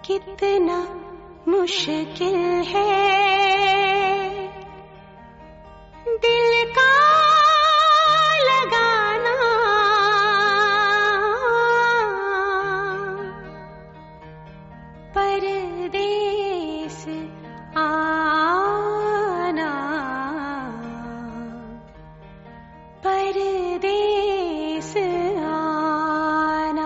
कितना मुश्किल है दिल का लगाना, परदेस आना, परदेस आना।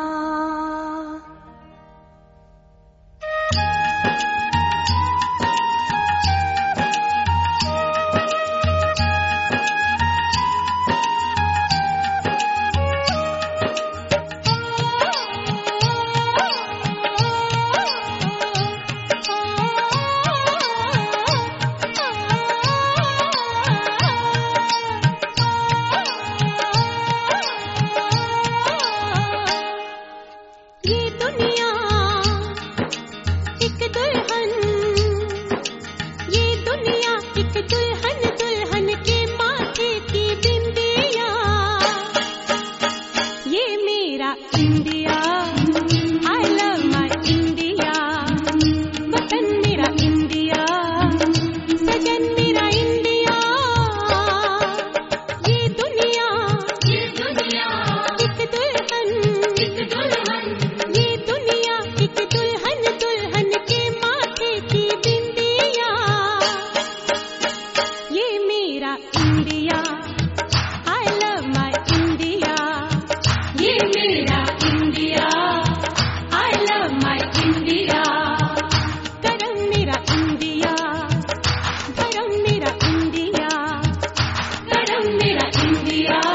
India, I love my India, वतन मेरा इंडिया, सजन मेरा इंडिया। ये दुनिया एक दुल्हन, ये दुनिया एक दुल्हन, दुल्हन के माथे की बिंदिया। ये मेरा India, I love my India, ये मेरा India, I love my India. करम मेरा इंडिया, धर्म मेरा इंडिया, करम मेरा इंडिया।